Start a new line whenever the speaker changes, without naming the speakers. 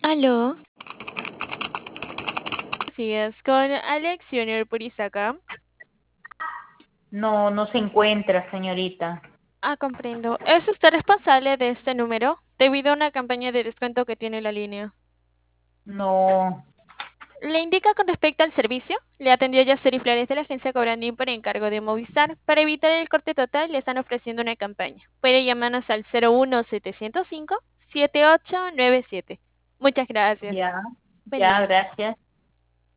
Aló, sí, es con Alex Junior Purizaca.
No, no se encuentra, señorita.
Ah, comprendo. ¿Es usted responsable de este número? Debido a una campaña de descuento que tiene la línea.
No,
Le indica con respecto al servicio. Le atendió Yaceri Flores de la agencia Cobrandín por encargo de Movistar. Para evitar el corte total, le están ofreciendo una campaña. Puede llamarnos al 01705 7897. Muchas gracias.
ya,
Buen
ya,
día.
gracias.